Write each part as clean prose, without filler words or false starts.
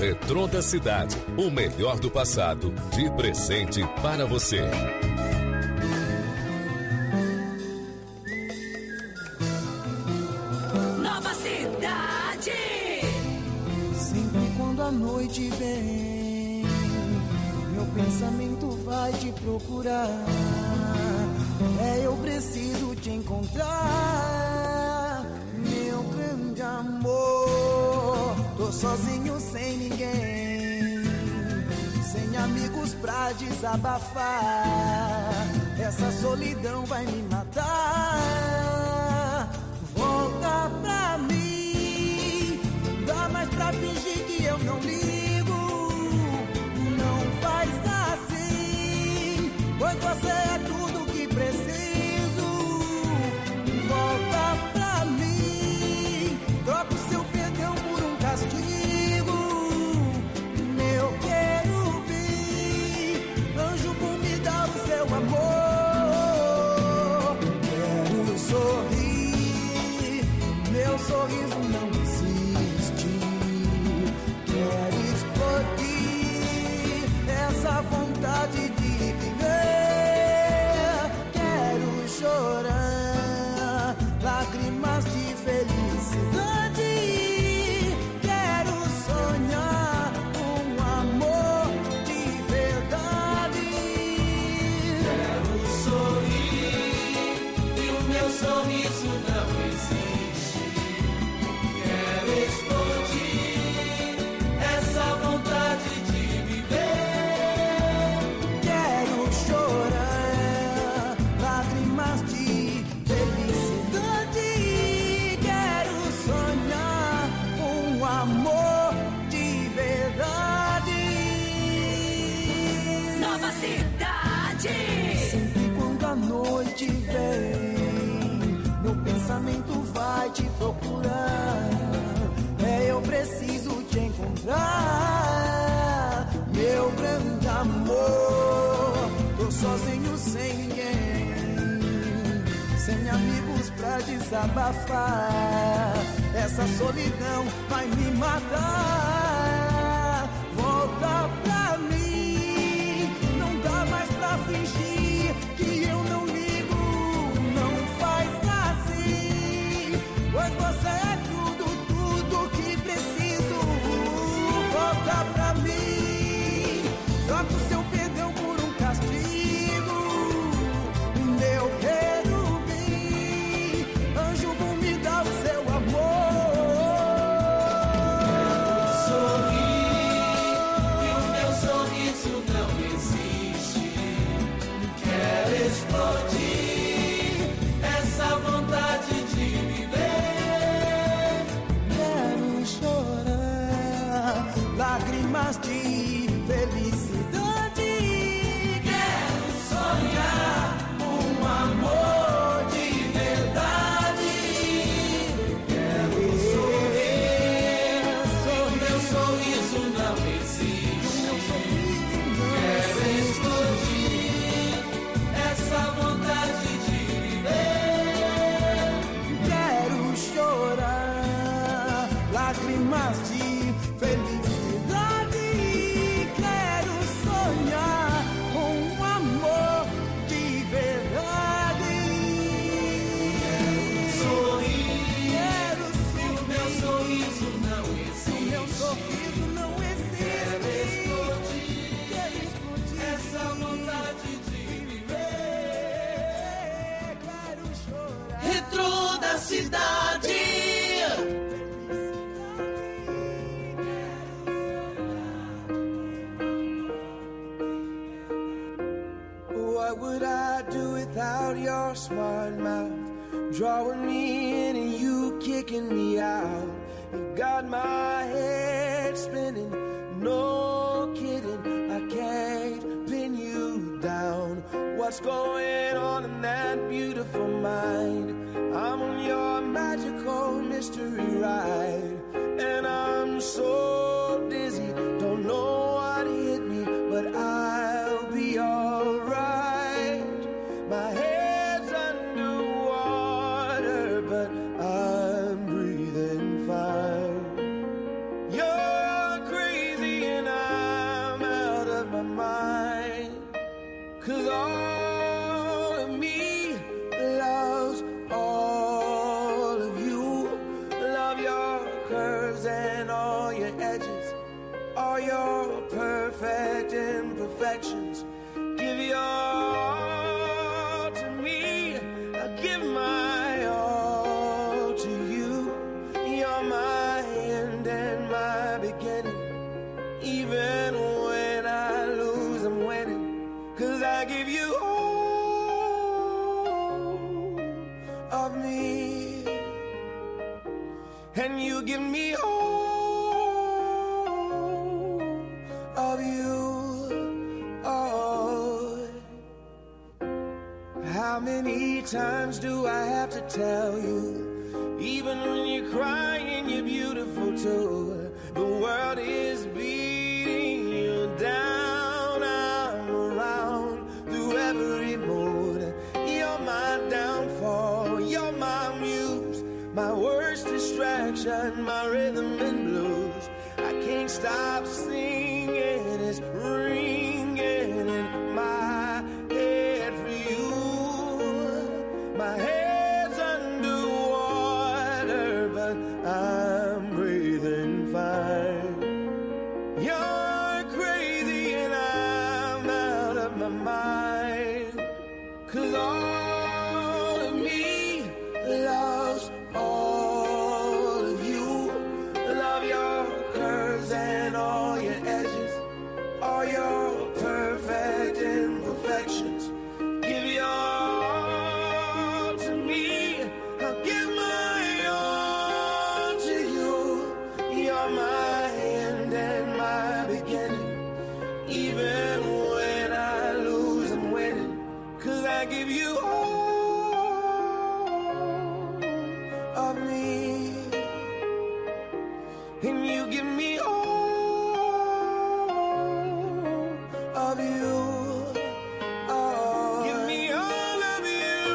Retrô da Cidade, o melhor do passado, de presente para você. Nova Cidade. Sempre quando a noite vem, meu pensamento vai te procurar. Eu preciso te encontrar, meu grande amor. Tô sozinho sem ninguém, sem amigos pra desabafar. Essa solidão vai me matar. Volta pra mim, não dá mais pra fingir que eu não ligo. Não faz assim, pois você é tudo que preciso. Volta pra mim, troca o seu perdão por um castigo. Meu querubim, anjo bom, me dá o seu amor. Quero sorrir, meu sorriso não existe. Quero explodir essa vontade de viver. Quero chorar lágrimas de felicidade. Quero sonhar um amor de verdade. Quero sorrir e o meu sorriso não existe. Quero explodir essa vontade de viver. Quero chorar lágrimas de felicidade. Quero sonhar um amor de verdade. Nova Cidade. Sempre quando a noite vem, meu pensamento vai te procurar. Eu preciso te encontrar, meu grande amor. Tô sozinho sem ninguém, sem amigos pra desabafar. Essa solidão vai me matar. Volta pra mim, não dá mais pra fingir que eu não ligo. Não faz assim, pois você é tudo, tudo que preciso. Volta pra mim, troca o seu perdão por um castigo. Meu querubim, anjo bom, me dá o seu amor. Sorrir e o meu sorriso não existe. Quero explodir essa vontade de viver. Quero chorar lágrimas de felicidade. Quero sonhar um amor de verdade. Quero sorrir e o meu sorriso não existe. Quero explodir essa vontade de viver. Quero chorar lágrimas de felicidade. Quero sonhar um amor de verdade. Sorrir Quero e o meu sorriso não existe. meu sorriso não Quero existe. explodir Quero explodir essa vontade de viver. Quero chorar. Retrô da Cidade. What would I do without your smart mouth? Drawing me in and you kicking me out. You got my head spinning, no kidding. I can't pin you down. What's going on in that beautiful mind? I'm on your magical mystery ride, and I'm so dizzy, don't know what hit me, but I'll be alright. My head's underwater, but I'm breathing fine. You're crazy. 'cause all of me loves all of you. Love your curves and all your edges, all your perfect imperfections. Give your all to me, I give my all to you. You're my end and my beginning. Even when I lose, I'm winning, 'cause I give you all of me, and you give me all of you. Oh, how many times do I have to tell you? Even when you're crying, you're beautiful too. The world is beating you down. I'm around through every mood. You're my downfall, you're my muse, my worst distraction, my rhythm and blues. I can't stop singing, it's ringing in my head for you. My head's underwater, but I'm breathing fine. You're crazy and I'm out of my mind, 'cause all of me loves all of you. Love your curves and all your edges, all your perfect imperfections. Give your all to me, I'll give my all to you. You're my end and my beginning. Even when I lose, I'm winning, 'cause I give you all of me, and you give me all of you. Oh, give me all of you.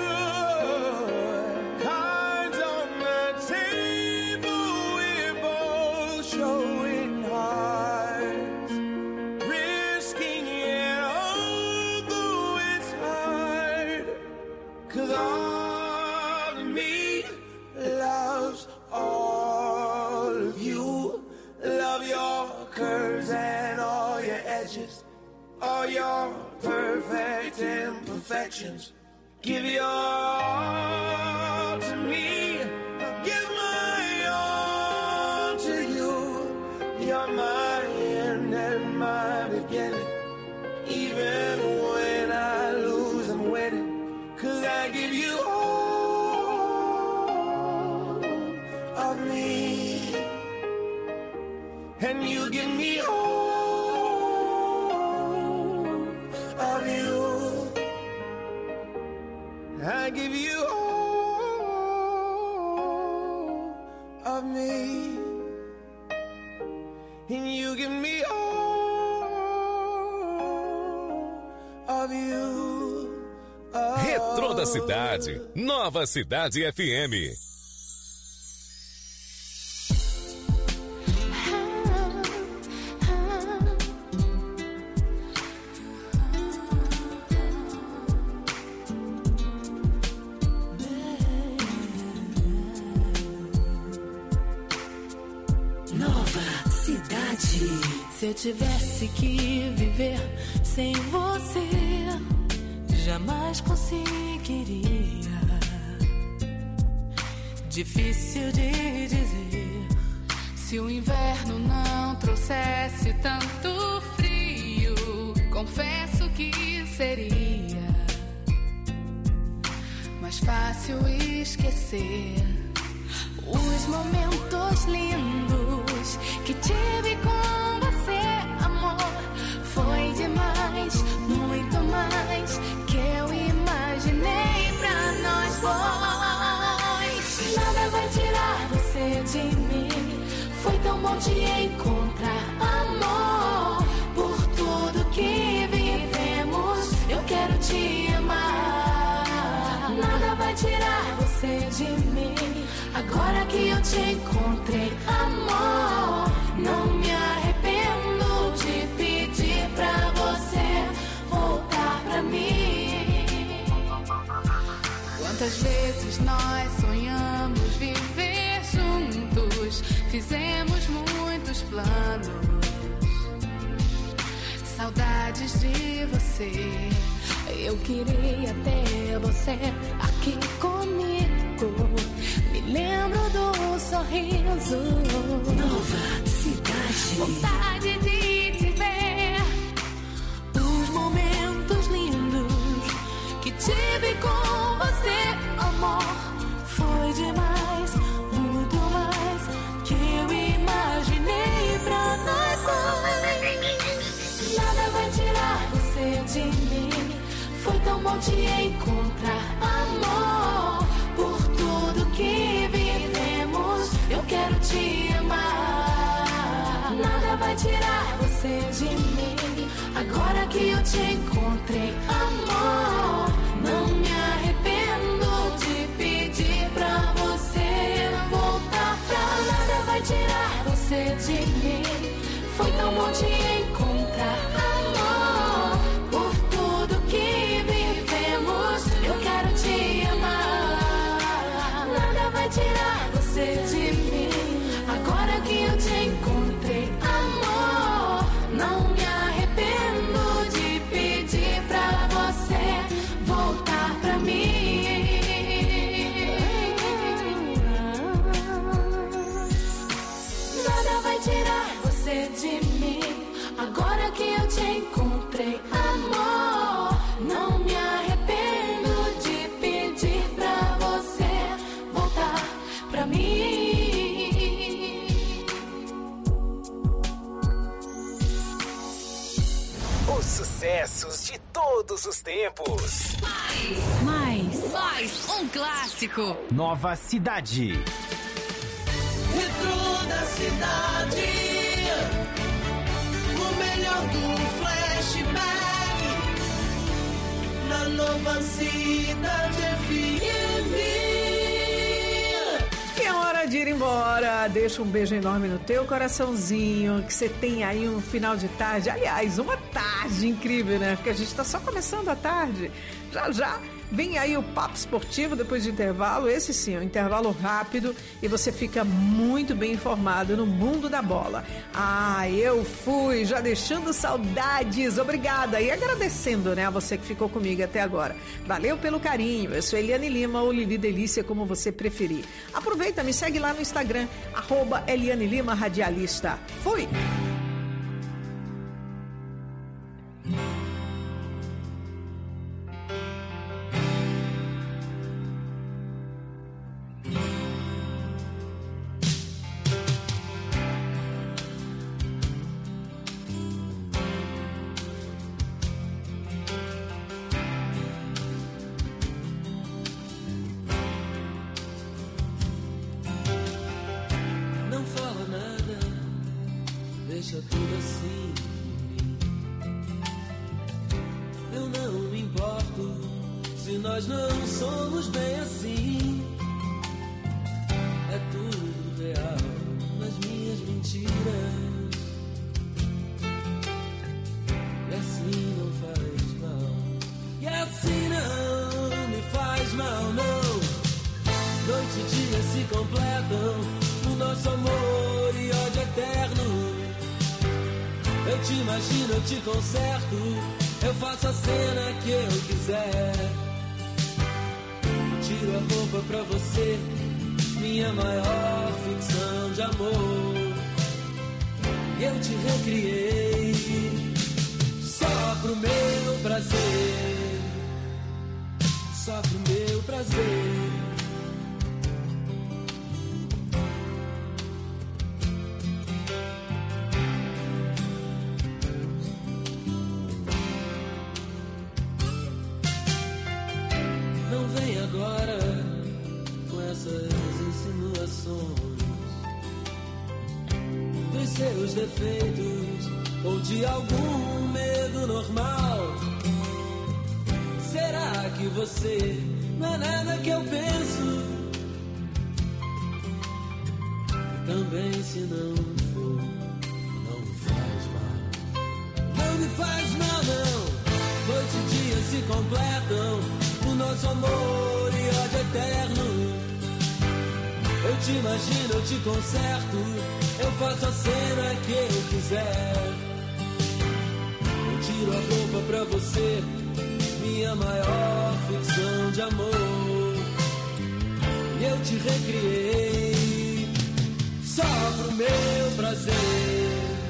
Cards on the table, we're both showing hearts, risking it although it's hard, 'cause all of me loves all of you. Love your curves and all your edges, all your perfect imperfections. Give your all to me, I'll give my all to you. You're my end and my beginning. Even when I lose, I'm winning, 'cause I give you all of me, and you give me all of you. I give you all of me, and you give me all of you. Oh. Retrô da Cidade, Nova Cidade FM. Se eu tivesse que viver sem você, jamais conseguiria. Difícil de dizer, se o inverno não trouxesse tanto frio, confesso que seria mais fácil esquecer os momentos lindos que tive com você, amor. Foi demais, muito mais que eu imaginei pra nós dois. Nada vai tirar você de mim. Foi tão bom te encontrar, amor. Por tudo que vivemos, eu quero te amar. Nada vai tirar você de mim. Agora que eu te encontrei, amor, não me arrependo de pedir pra você voltar pra mim. Quantas vezes nós sonhamos viver juntos, fizemos muitos planos, saudades de você. Eu queria ter você aqui comigo. Me lembro do sorriso. Nova Cidade. Vontade de te ver. Os momentos lindos que tive com você, amor. Foi demais, muito mais que eu imaginei pra nós dois. Nada vai tirar você de mim. Foi tão bom te encontrar, amor. Por tudo que vivemos, eu quero te amar. Nada vai tirar você de mim. Agora que eu te encontrei, amor, não me arrependo de pedir pra você voltar. Nada vai tirar você de mim. Foi tão bom te encontrar, amor. Por tudo que vivemos, eu quero te amar. Nada vai tirar você de mim. Agora que eu te encontrei, amor, não me arrependo de pedir pra você voltar pra mim. Nada vai tirar você de mim. Agora que eu te encontrei, amor, não me arrependo de pedir pra você voltar pra mim. Os sucessos de todos os tempos. Mais um clássico. Nova Cidade. Retro da cidade, o melhor do flashback na Nova Cidade FM. E é hora de ir embora. Deixa um beijo enorme no teu coraçãozinho. Que você tenha aí um final de tarde. Aliás, uma tarde incrível, né? Porque a gente tá só começando a tarde. Já vem aí o Papo Esportivo depois de intervalo. Esse sim, é um intervalo rápido. E você fica muito bem informado no mundo da bola. Ah, eu fui já deixando saudades. Obrigada. E agradecendo, né, a você que ficou comigo até agora. Valeu pelo carinho. Eu sou Eliane Lima ou Lili Delícia, como você preferir. Aproveita, me segue lá no Instagram, @Eliane Lima Radialista. Fui! Deixa tudo assim. Eu não me importo se nós não somos bem assim. É tudo real nas minhas mentiras. E assim não faz mal. E assim não me faz mal, não. Noite e dia se completam no nosso amor e ódio eterno. Eu te imagino, eu te conserto, eu faço a cena que eu quiser. Tiro a roupa pra você, minha maior ficção de amor. Eu te recriei, só pro meu prazer. Só pro meu prazer. Agora, com essas insinuações dos seus defeitos ou de algum medo normal. Será que você não é nada que eu penso? E também se não for, não me faz mal. Não me faz mal, não. Noite e dia se completam. O nosso amor e ódio eterno. Eu te imagino, eu te conserto, eu faço a cena que eu quiser. Eu tiro a roupa pra você, minha maior ficção de amor. E eu te recriei só pro meu prazer.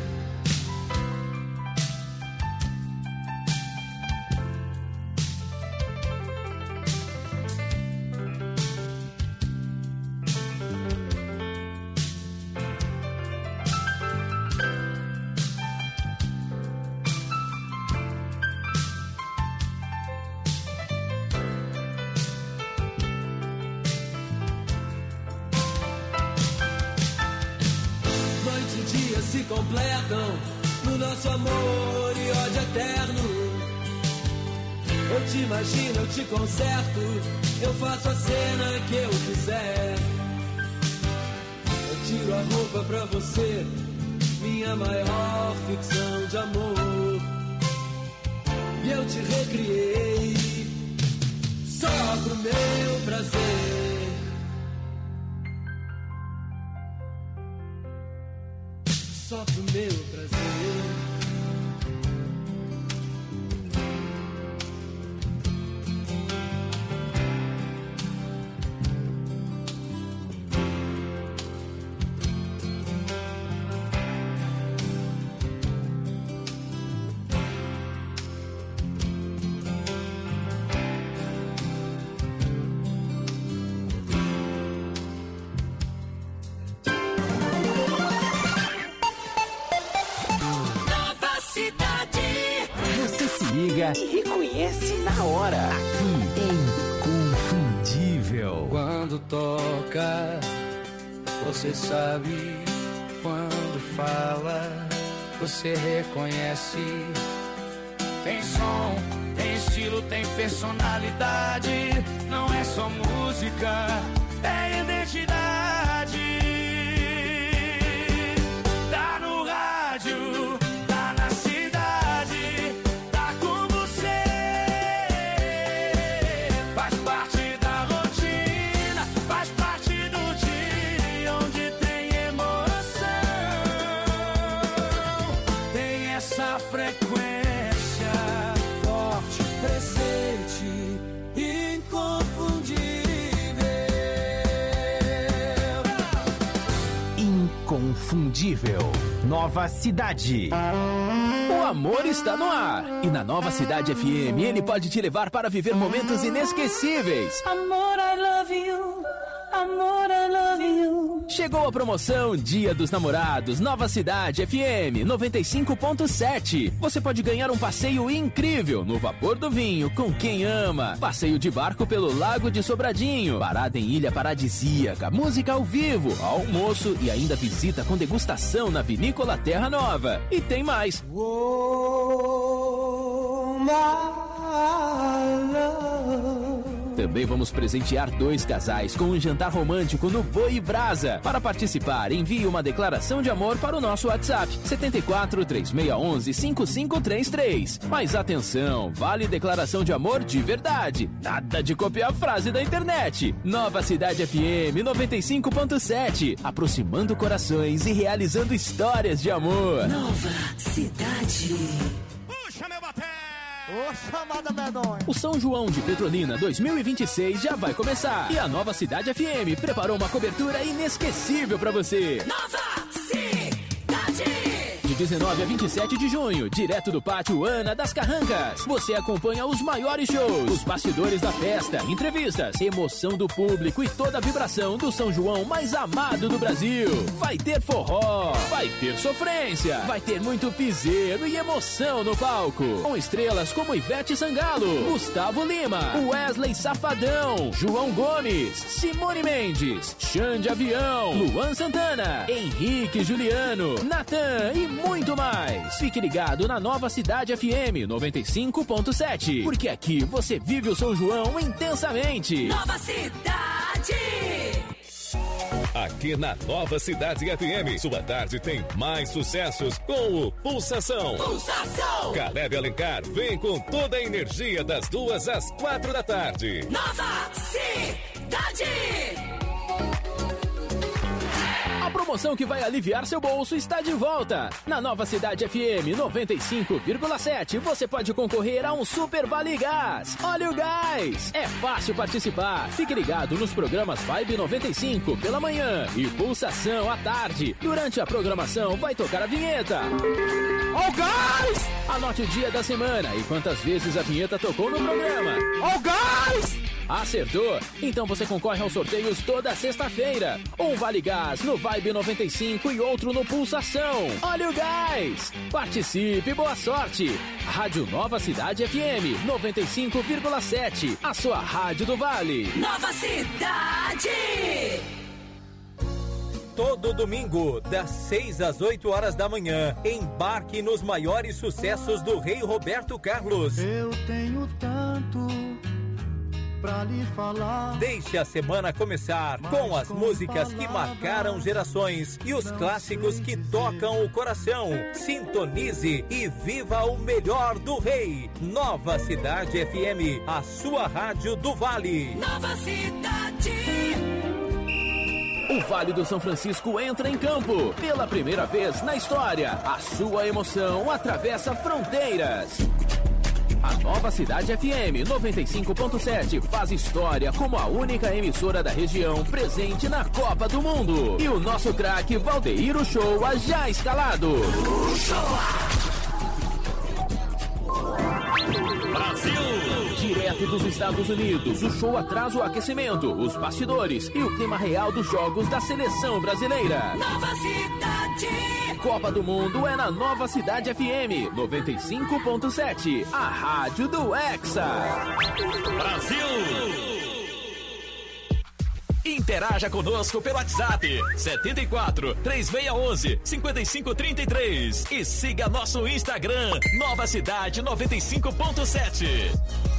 Se completam no nosso amor e ódio eterno. Eu te imagino, eu te conserto, eu faço a cena que eu quiser. Eu tiro a roupa pra você, minha maior ficção de amor. E eu te recriei só pro meu prazer. Só pro meu prazer. Liga e reconhece na hora. Aqui é Inconfundível. Quando toca, você sabe. Quando fala, você reconhece. Tem som, tem estilo, tem personalidade. Não é só música, é identidade. Tá no rádio, tá na cidade. Frequência forte, presente, inconfundível. Inconfundível. Nova Cidade. O amor está no ar. E na Nova Cidade FM ele pode te levar para viver momentos inesquecíveis. Amor, I love you. Amor, I love you. Chegou a promoção Dia dos Namorados, Nova Cidade FM 95.7. Você pode ganhar um passeio incrível no Vapor do Vinho com quem ama. Passeio de barco pelo Lago de Sobradinho. Parada em ilha paradisíaca, música ao vivo, almoço e ainda visita com degustação na Vinícola Terra Nova. E tem mais. Oh, my love. Também vamos presentear 2 casais com um jantar romântico no Boi Brasa. Para participar, envie uma declaração de amor para o nosso WhatsApp 74 3611 5533. Mas atenção, vale declaração de amor de verdade. Nada de copiar a frase da internet. Nova Cidade FM 95.7, aproximando corações e realizando histórias de amor. Nova Cidade. Puxa meu baté! Ô, chamada medonha! O São João de Petrolina 2026 já vai começar. E a Nova Cidade FM preparou uma cobertura inesquecível pra você. Nova Cidade! De 19 a 27 de junho, direto do Pátio Ana das Carrancas. Você acompanha os maiores shows, os bastidores da festa, entrevistas, emoção do público e toda a vibração do São João mais amado do Brasil. Vai ter forró, vai ter sofrência, vai ter muito piseiro e emoção no palco. Com estrelas como Ivete Sangalo, Gustavo Lima, Wesley Safadão, João Gomes, Simone Mendes, Xande Avião, Luan Santana, Henrique Juliano, Natan e muito mais. Fique ligado na Nova Cidade FM 95.7, porque aqui você vive o São João intensamente. Nova Cidade! Aqui na Nova Cidade FM, sua tarde tem mais sucessos com o Pulsação. Pulsação! Caleb Alencar vem com toda a energia das 2 às 4 da tarde. Nova Cidade! A promoção que vai aliviar seu bolso está de volta. Na Nova Cidade FM 95,7 você pode concorrer a um Super Vale Gás. Olha o gás! É fácil participar. Fique ligado nos programas Vibe 95 pela manhã e Pulsação à tarde. Durante a programação vai tocar a vinheta. Ó o gás! Anote o dia da semana e quantas vezes a vinheta tocou no programa. Ó o gás! Acertou? Então você concorre aos sorteios toda sexta-feira. Um Vale Gás no Vibe 95 e outro no Pulsação. Olha o gás! Participe, boa sorte! Rádio Nova Cidade FM 95,7. A sua rádio do Vale. Nova Cidade! Todo domingo, das 6 às 8 horas da manhã, embarque nos maiores sucessos do Rei Roberto Carlos. Eu tenho tanto pra lhe falar. Deixe a semana começar com as músicas que marcaram gerações e os clássicos que tocam o coração. Sintonize e viva o melhor do Rei. Nova Cidade FM, a sua rádio do Vale. Nova Cidade! O Vale do São Francisco entra em campo. Pela primeira vez na história, a sua emoção atravessa fronteiras. A Nova Cidade FM 95.7 faz história como a única emissora da região presente na Copa do Mundo. E o nosso craque Valdeir Uchoa já escalado. Brasil! Direto dos Estados Unidos, o show traz o aquecimento, os bastidores e o clima real dos jogos da seleção brasileira. Nova Cidade! Copa do Mundo é na Nova Cidade FM 95.7, a rádio do Hexa. Brasil! Interaja conosco pelo WhatsApp 74 3611 5533 e siga nosso Instagram Nova Cidade 95.7.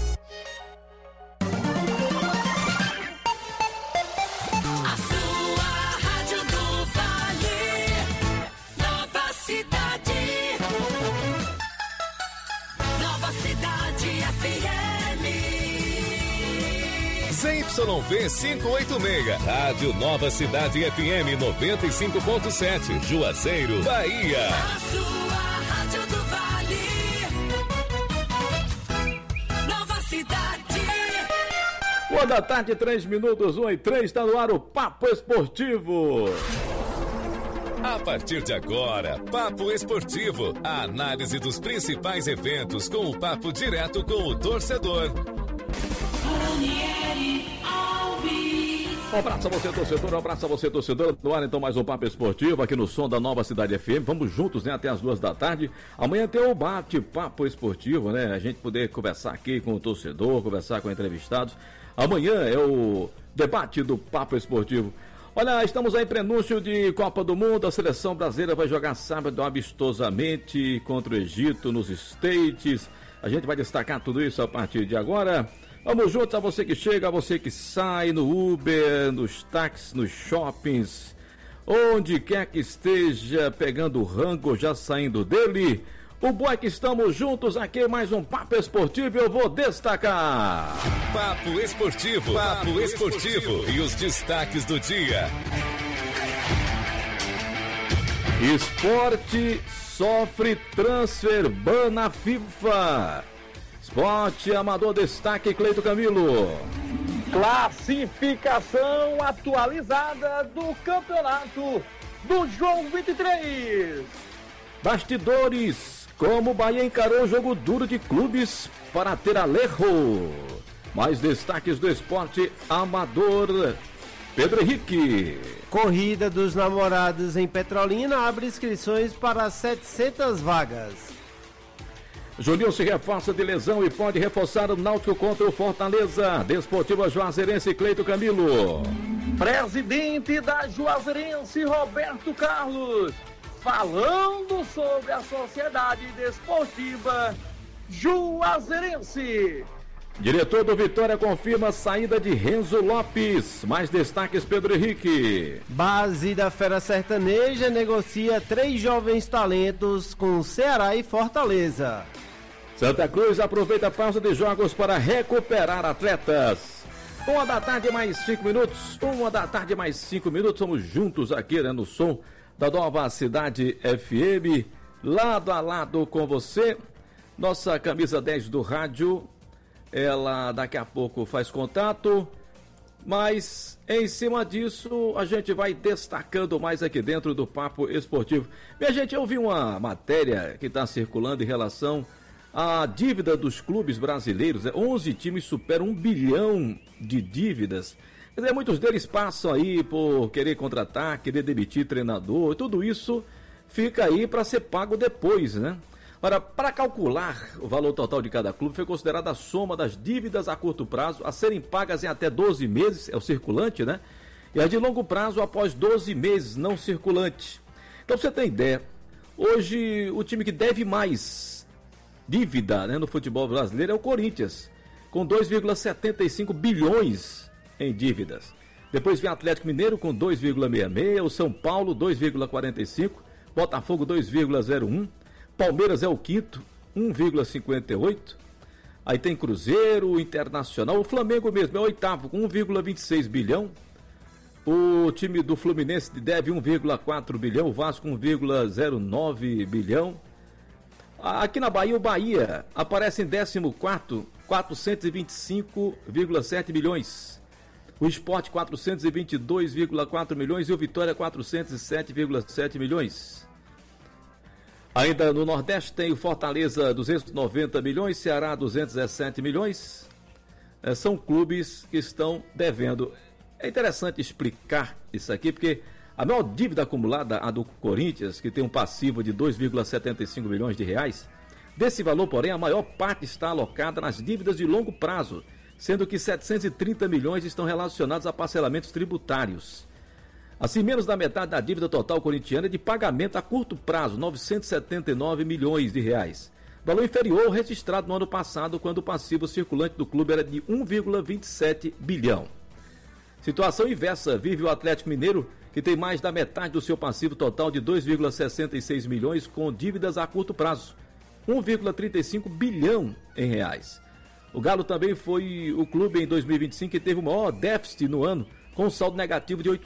ZYV 586, Rádio Nova Cidade FM 95.7, Juazeiro, Bahia. A sua rádio do Vale. Nova Cidade. Boa da tarde, 3 minutos, 1:03, está no ar o Papo Esportivo. A partir de agora, Papo Esportivo, a análise dos principais eventos com o papo direto com o torcedor. Um abraço a você, torcedor, um abraço a você, torcedor. No ar, então, mais um Papo Esportivo aqui no som da Nova Cidade FM. Vamos juntos, né, até as 2 da tarde. Amanhã tem o bate-papo esportivo, né? A gente poder conversar aqui com o torcedor, conversar com entrevistados. Amanhã é o debate do Papo Esportivo. Olha, estamos aí em prenúncio de Copa do Mundo. A seleção brasileira vai jogar sábado amistosamente contra o Egito nos States. A gente vai destacar tudo isso a partir de agora. Vamos juntos, a você que chega, a você que sai no Uber, nos táxis, nos shoppings, onde quer que esteja pegando o rango, já saindo dele. O bom é que estamos juntos aqui, mais um Papo Esportivo, eu vou destacar. Papo Esportivo, Papo Esportivo e os destaques do dia. Esporte sofre transfer ban na FIFA. Esporte amador, destaque Cleito Camilo. Classificação atualizada do campeonato do João 23. Bastidores, como o Bahia encarou o jogo duro de clubes para ter Alejo. Mais destaques do esporte amador, Pedro Henrique. Corrida dos Namorados em Petrolina abre inscrições para 700 vagas. Juninho se reforça de lesão e pode reforçar o Náutico contra o Fortaleza. Desportiva Juazeirense, Cleito Camilo. Presidente da Juazeirense, Roberto Carlos, falando sobre a Sociedade Desportiva Juazeirense. Diretor do Vitória confirma a saída de Renzo Lopes. Mais destaques, Pedro Henrique. Base da Fera Sertaneja negocia 3 jovens talentos com Ceará e Fortaleza. Santa Cruz aproveita a pausa de jogos para recuperar atletas. 1 da tarde mais 5 minutos. 1 da tarde mais 5 minutos. Somos juntos aqui, né, no som da Nova Cidade FM. Lado a lado com você. Nossa camisa 10 do rádio, ela daqui a pouco faz contato. Mas em cima disso, a gente vai destacando mais aqui dentro do Papo Esportivo. Minha gente, eu vi uma matéria que está circulando em relação à dívida dos clubes brasileiros. 11 times superam 1 bilhão de dívidas. Quer dizer, muitos deles passam aí por querer contratar, querer demitir treinador. Tudo isso fica aí para ser pago depois, né? Ora, para calcular o valor total de cada clube, foi considerada a soma das dívidas a curto prazo a serem pagas em até 12 meses, é o circulante, né? E as de longo prazo após 12 meses, não circulante. Então, você tem ideia, hoje o time que deve mais dívida, né, no futebol brasileiro é o Corinthians, com 2,75 bilhões em dívidas. Depois vem o Atlético Mineiro com 2,66, o São Paulo 2,45, Botafogo 2,01, Palmeiras é o quinto, 1,58. Aí tem Cruzeiro, Internacional, o Flamengo mesmo é o oitavo, com 1,26 bilhão. O time do Fluminense deve 1,4 bilhão, o Vasco 1,09 bilhão. Aqui na Bahia, o Bahia aparece em 14º, 425,7 milhões. O Sport 422,4 milhões e o Vitória 407,7 milhões. Ainda no Nordeste tem o Fortaleza 290 milhões, Ceará 217 milhões. São clubes que estão devendo. É interessante explicar isso aqui, porque a maior dívida acumulada, a do Corinthians, que tem um passivo de 2,75 milhões de reais, desse valor, porém, a maior parte está alocada nas dívidas de longo prazo, sendo que 730 milhões estão relacionados a parcelamentos tributários. Assim, menos da metade da dívida total corintiana é de pagamento a curto prazo, 979 milhões de reais. Valor inferior ao registrado no ano passado, quando o passivo circulante do clube era de 1,27 bilhão. Situação inversa vive o Atlético Mineiro, que tem mais da metade do seu passivo total de 2,66 milhões com dívidas a curto prazo, 1,35 bilhão em reais. O Galo também foi o clube em 2025 que teve o maior déficit no ano, com um saldo negativo de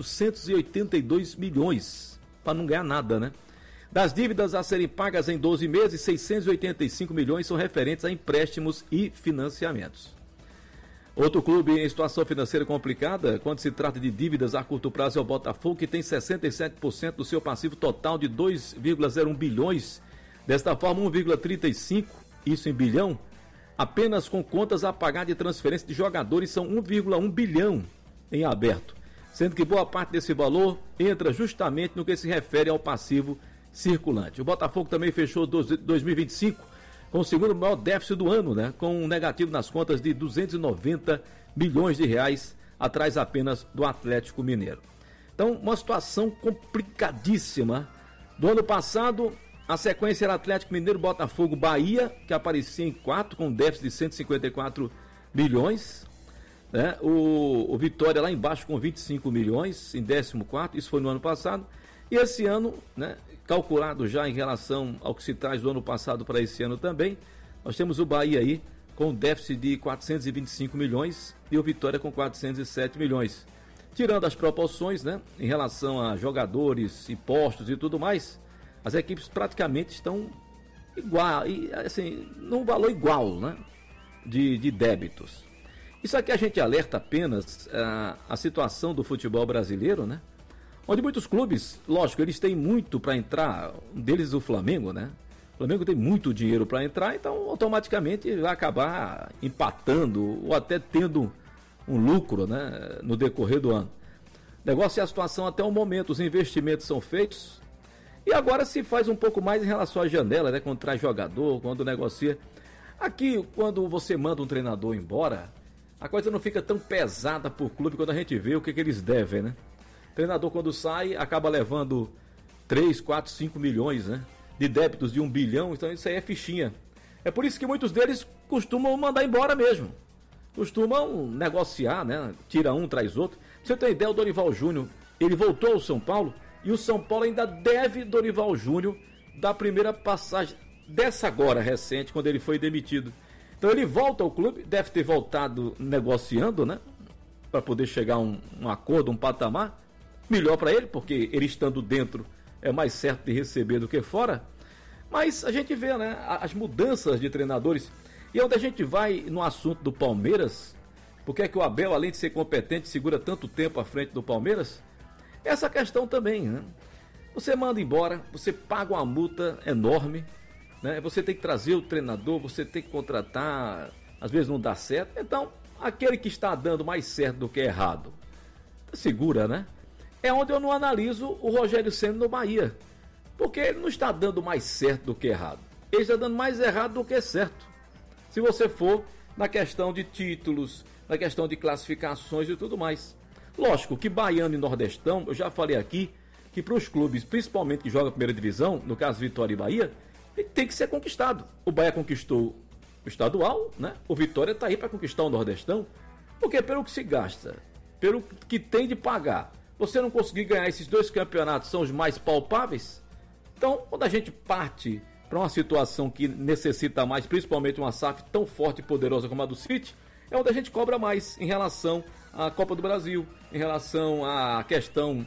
882 milhões, para não ganhar nada, né? Das dívidas a serem pagas em 12 meses, 685 milhões são referentes a empréstimos e financiamentos. Outro clube em situação financeira complicada, quando se trata de dívidas a curto prazo, é o Botafogo, que tem 67% do seu passivo total de 2,01 bilhões. Desta forma, 1,35, isso em bilhão, apenas com contas a pagar de transferência de jogadores são 1,1 bilhão em aberto, sendo que boa parte desse valor entra justamente no que se refere ao passivo circulante. O Botafogo também fechou 2025 com o segundo maior déficit do ano, né, com um negativo nas contas de 290 milhões de reais, atrás apenas do Atlético Mineiro. Então, uma situação complicadíssima. Do ano passado, a sequência era Atlético Mineiro, Botafogo, Bahia, que aparecia em quarto, com um déficit de 154 milhões. Né? O Vitória lá embaixo com 25 milhões, em 14º, isso foi no ano passado. E esse ano, né, calculado já em relação ao que se traz do ano passado para esse ano também, nós temos o Bahia aí com um déficit de 425 milhões e o Vitória com 407 milhões. Tirando as proporções, né, em relação a jogadores, impostos e tudo mais, as equipes praticamente estão igual, assim, num valor igual, né, de débitos. Isso aqui a gente alerta apenas a situação do futebol brasileiro, né? Onde muitos clubes, lógico, eles têm muito para entrar, um deles o Flamengo, né? O Flamengo tem muito dinheiro para entrar, então automaticamente vai acabar empatando ou até tendo um lucro, né, no decorrer do ano. O negócio é a situação até o momento, os investimentos são feitos e agora se faz um pouco mais em relação à janela, né? Quando traz jogador, quando negocia. Aqui, quando você manda um treinador embora, a coisa não fica tão pesada por clube quando a gente vê o que eles devem, né? O treinador, quando sai, acaba levando 3, 4, 5 milhões, né, de débitos de 1 bilhão, então isso aí é fichinha. É por isso que muitos deles costumam mandar embora mesmo. Costumam negociar, né? Tira um, traz outro. Pra você ter ideia, o Dorival Júnior, ele voltou ao São Paulo e o São Paulo ainda deve Dorival Júnior da primeira passagem, dessa agora recente, quando ele foi demitido. Então ele volta ao clube, deve ter voltado negociando, né? para poder chegar a um acordo, um patamar, melhor para ele, porque ele estando dentro é mais certo de receber do que fora. Mas a gente vê, né, as mudanças de treinadores. E onde a gente vai no assunto do Palmeiras, porque é que o Abel, além de ser competente, segura tanto tempo à frente do Palmeiras? Essa questão também, né? Você manda embora, você paga uma multa enorme, né? Você tem que trazer o treinador, você tem que contratar, às vezes não dá certo. Então, aquele que está dando mais certo do que errado, segura, né? É onde eu não analiso o Rogério Ceni no Bahia, porque ele não está dando mais certo do que errado. Ele está dando mais errado do que certo. Se você for na questão de títulos, na questão de classificações e tudo mais. Lógico que Baiano e Nordestão, eu já falei aqui, que para os clubes, principalmente que jogam a primeira divisão, no caso Vitória e Bahia, tem que ser conquistado. O Bahia conquistou o estadual, né? O Vitória está aí para conquistar o Nordestão, porque pelo que se gasta, pelo que tem de pagar, você não conseguir ganhar esses dois campeonatos, são os mais palpáveis. Então, quando a gente parte para uma situação que necessita mais, principalmente uma SAF tão forte e poderosa como a do City, é onde a gente cobra mais em relação à Copa do Brasil, em relação à questão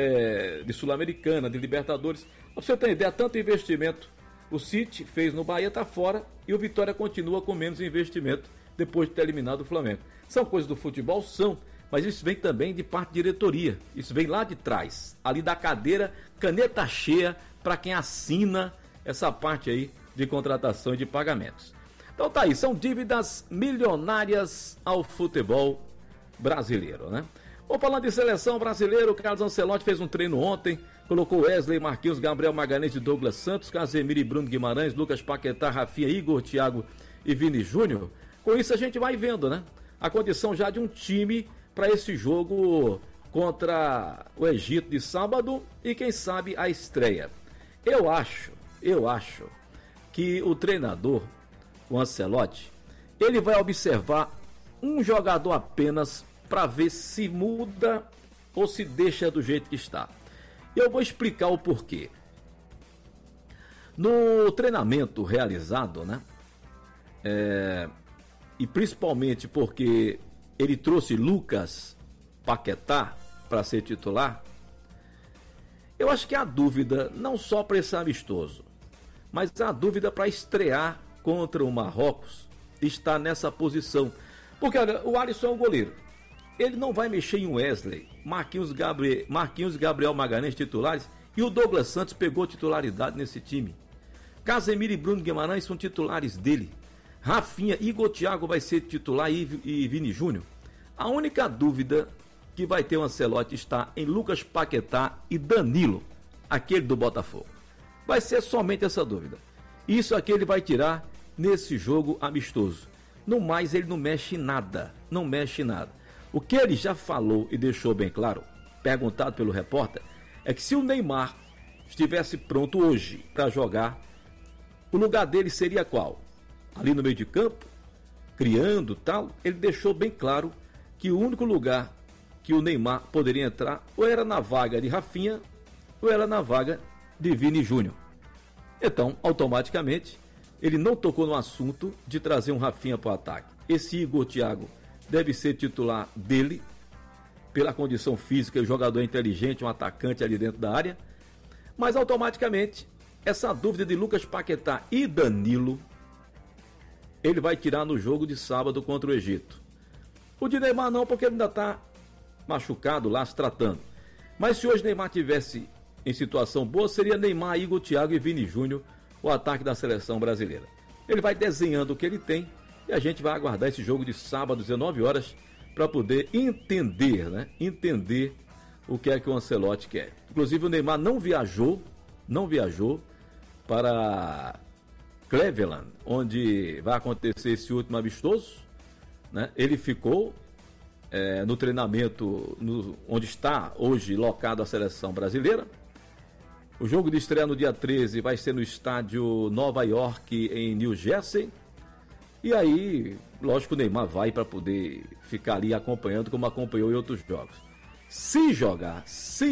de Sul-Americana, de Libertadores. Pra você ter ideia, tanto investimento o City fez no Bahia, está fora, e o Vitória continua com menos investimento depois de ter eliminado o Flamengo. São coisas do futebol? São, mas isso vem também de parte de diretoria. Isso vem lá de trás, ali da cadeira, caneta cheia, para quem assina essa parte aí de contratação e de pagamentos. Então tá aí, são dívidas milionárias ao futebol brasileiro, né? Bom, falando de seleção brasileira, o Carlos Ancelotti fez um treino ontem, colocou Wesley, Marquinhos, Gabriel Magalhães e Douglas Santos, Casemiro e Bruno Guimarães, Lucas Paquetá, Rafinha, Igor, Thiago e Vini Júnior. Com isso a gente vai vendo, né? A condição já de um time para esse jogo contra o Egito de sábado e quem sabe a estreia. Eu acho que o treinador, o Ancelotti, ele vai observar um jogador apenas para ver se muda ou se deixa do jeito que está. Eu vou explicar o porquê. No treinamento realizado, né? E principalmente porque ele trouxe Lucas Paquetá para ser titular, eu acho que a dúvida, não só para esse amistoso, mas a dúvida para estrear contra o Marrocos está nessa posição. Porque olha, o Alisson é um goleiro. Ele não vai mexer em Wesley, Marquinhos e Gabriel Magalhães titulares, e o Douglas Santos pegou titularidade nesse time. Casemiro e Bruno Guimarães são titulares dele. Rafinha, Igor, Thiago vai ser titular e Vini Júnior. A única dúvida que vai ter o Ancelotti está em Lucas Paquetá e Danilo, aquele do Botafogo. Vai ser somente essa dúvida. Isso aqui ele vai tirar nesse jogo amistoso. No mais, ele não mexe em nada. Não mexe em nada. O que ele já falou e deixou bem claro, perguntado pelo repórter, é que se o Neymar estivesse pronto hoje para jogar, o lugar dele seria qual? Ali no meio de campo, criando tal. Ele deixou bem claro que o único lugar que o Neymar poderia entrar ou era na vaga de Rafinha ou era na vaga de Vini Júnior. Então, automaticamente, ele não tocou no assunto de trazer um Rafinha para o ataque. Esse Igor Thiago deve ser titular dele, pela condição física, o jogador é inteligente, um atacante ali dentro da área. Mas automaticamente, essa dúvida de Lucas Paquetá e Danilo, ele vai tirar no jogo de sábado contra o Egito. O de Neymar não, porque ele ainda está machucado lá, se tratando. Mas se hoje Neymar tivesse em situação boa, seria Neymar, Igor, Thiago e Vini Júnior, o ataque da seleção brasileira. Ele vai desenhando o que ele tem e a gente vai aguardar esse jogo de sábado, 19 horas, para poder entender, né? Entender o que é que o Ancelotti quer. Inclusive o Neymar não viajou para Cleveland, onde vai acontecer esse último amistoso, né? Ele ficou no treinamento onde está hoje locado a seleção brasileira. O jogo de estreia no dia 13 vai ser no estádio Nova York, em New Jersey. E aí, lógico, o Neymar vai para poder ficar ali acompanhando como acompanhou em outros jogos. Se jogar,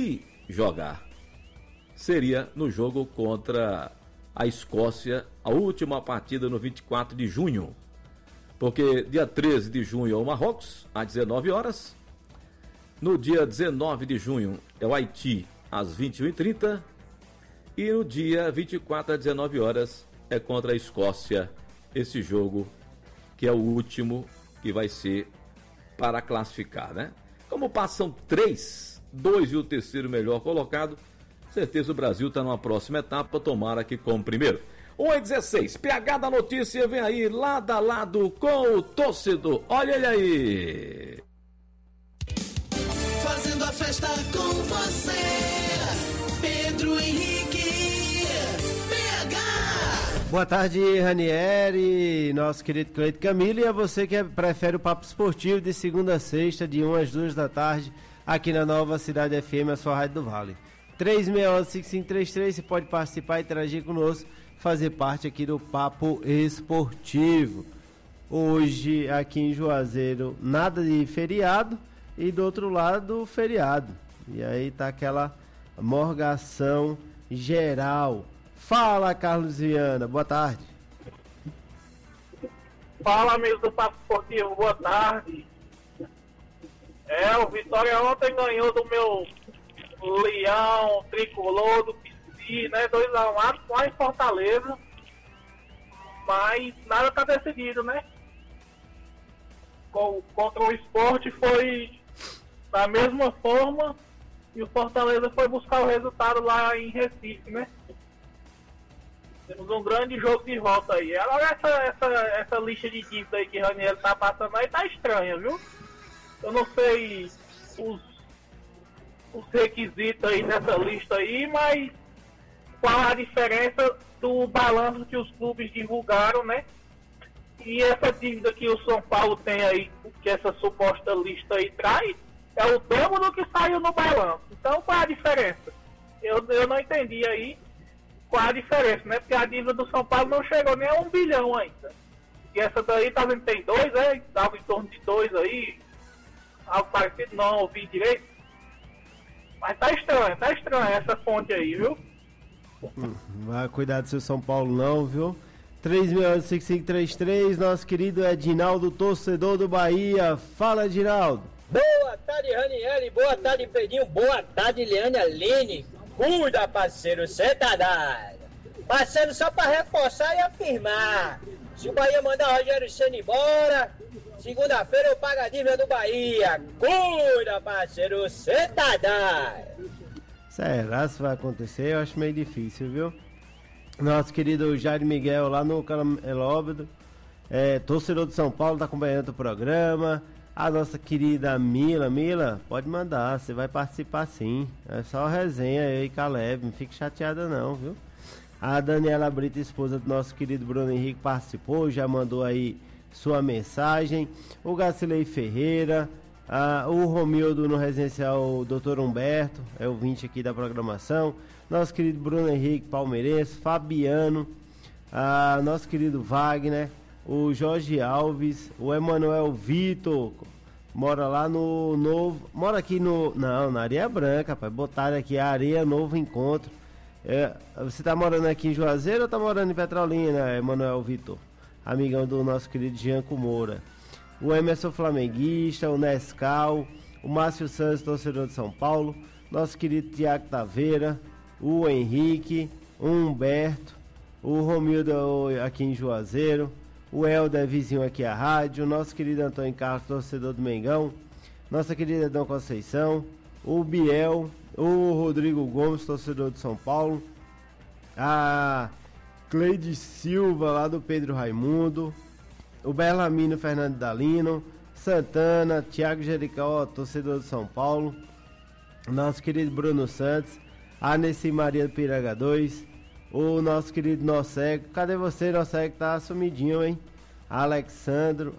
seria no jogo contra a Escócia, a última partida no 24 de junho. Porque dia 13 de junho é o Marrocos, às 19 horas, No dia 19 de junho é o Haiti, às 21h30. E no dia 24 às 19 horas é contra a Escócia. Esse jogo que é o último que vai ser para classificar, né? Como passam 3, 2 e o terceiro melhor colocado, certeza o Brasil está numa próxima etapa, tomara que como primeiro. 1h16, PH da notícia vem aí, lado a lado com o torcedor. Olha ele aí. Fazendo a festa com você, Pedro Henrique, PH. Boa tarde, Ranieri, nosso querido Cleito Camilo, e a você que prefere o Papo Esportivo de segunda a sexta, de 1 às 2 da tarde, aqui na Nova Cidade FM, a sua Rádio do Vale. 361-5533, você pode participar e interagir conosco, fazer parte aqui do Papo Esportivo. Hoje, aqui em Juazeiro, nada de feriado, e do outro lado, feriado. E aí tá aquela morgação geral. Fala, Carlos Viana, boa tarde. Fala, amigos do Papo Esportivo, boa tarde. O Vitória ontem ganhou do meu Leão tricolor do PC, né? 2-1 lá em Fortaleza. Mas nada tá decidido, né? Contra o Sport foi da mesma forma e o Fortaleza foi buscar o resultado lá em Recife, né? Temos um grande jogo de volta aí. Agora essa lista de dívida aí que o Ranieri tá passando aí tá estranha, viu? Eu não sei os requisitos aí dessa lista aí, mas qual a diferença do balanço que os clubes divulgaram, né? E essa dívida que o São Paulo tem aí, que essa suposta lista aí traz, é o dobro do que saiu no balanço. Então qual a diferença? Eu não entendi aí qual a diferença, né? Porque a dívida do São Paulo não chegou nem a 1 bilhão ainda. E essa daí tá vendo que tem 2, né? Tava em torno de 2 aí. Algo parecido, não ouvi direito. Mas tá estranho essa fonte aí, viu? Vai cuidar do seu São Paulo não, viu? 361-5533, nosso querido Edinaldo, torcedor do Bahia. Fala, Edinaldo. Boa tarde, Ranieri. Boa tarde, Pedrinho. Boa tarde, Liane Aline. Cuida, parceiro, senta da. Passando só para reforçar e afirmar. Se o Bahia mandar Rogério Ceni embora, segunda-feira eu pago a dívida do Bahia. Cuida, parceiro, senta da. Será se vai acontecer? Eu acho meio difícil, viu? Nosso querido Jair Miguel lá no Camelóbito, torcedor de São Paulo, tá acompanhando o programa. A nossa querida Mila, pode mandar, você vai participar sim. É só resenha aí, Caleb, não fique chateada não, viu? A Daniela Brito, esposa do nosso querido Bruno Henrique, participou, já mandou aí sua mensagem. O Gacilei Ferreira, o Romildo no residencial Dr. Humberto, é o 20 aqui da programação. Nosso querido Bruno Henrique Palmeirense, Fabiano, nosso querido Wagner, o Jorge Alves, o Emanuel Vitor, mora lá no Novo, mora aqui na Areia Branca, rapaz, botaram aqui a Areia Novo Encontro. Você tá morando aqui em Juazeiro ou tá morando em Petrolina, Emanuel Vitor? Amigão do nosso querido Gianco Moura. O Emerson Flamenguista, o Nescau, o Márcio Santos, torcedor de São Paulo, nosso querido Tiago Taveira, o Henrique, o Humberto, o Romildo aqui em Juazeiro, o Helder, vizinho aqui à rádio, nosso querido Antônio Carlos, torcedor do Mengão, nossa querida Dom Conceição, o Biel, o Rodrigo Gomes, torcedor de São Paulo, a Cleide Silva, lá do Pedro Raimundo, o Berlamino Fernando Dalino, Santana, Thiago Jericó, torcedor de São Paulo, nosso querido Bruno Santos, a Nessi Maria do Piranga 2, o nosso querido Nossego. Cadê você, Nossego? Tá sumidinho, hein? Alessandro,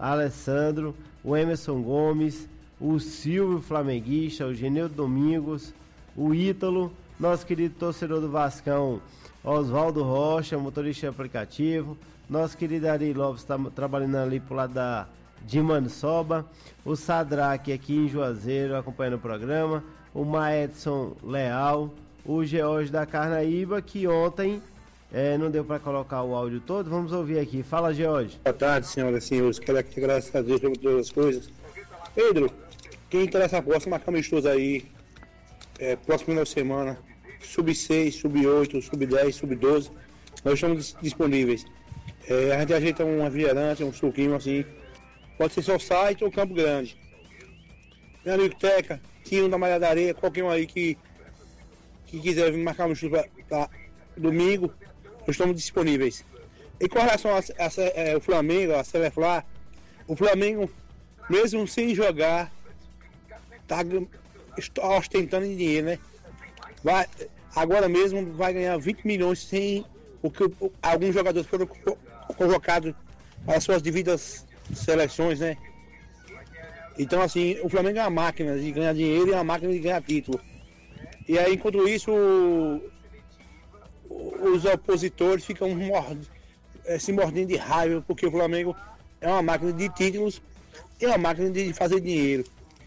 o Emerson Gomes, o Silvio Flamenguista, o Genildo Domingos, o Ítalo, nosso querido torcedor do Vascão, Oswaldo Rocha, motorista de aplicativo, nosso querido Ari Lopes está trabalhando ali pro lado de Mansoba, o Sadraque aqui em Juazeiro acompanhando o programa, o Maedson Leal, o George da Carnaíba, que ontem não deu para colocar o áudio todo. Vamos ouvir aqui. Fala, George. Boa tarde, senhoras e senhores. Quero aqui, graças a Deus, por todas as coisas. Pedro, Quem interessa a aposta, marcar amistoso aí, próximo final de semana, sub-6, sub-8, sub-10, sub-12, nós estamos disponíveis. A gente ajeita um refrigerante, um suquinho assim, pode ser só o site ou Campo Grande. Meu amigo Teca, Tino da Malha da Areia, qualquer um aí que quiser vir marcar um amistoso para domingo, nós estamos disponíveis. E com relação ao Flamengo, a Celeflá, o Flamengo, mesmo sem jogar, está ostentando em dinheiro, né? Agora mesmo vai ganhar 20 milhões sem alguns jogadores foram convocados para suas devidas seleções, né? Então, assim, o Flamengo é uma máquina de ganhar dinheiro e é uma máquina de ganhar título. E aí, enquanto isso, os opositores ficam se mordendo de raiva, porque o Flamengo é uma máquina de títulos e é uma máquina de fazer dinheiro.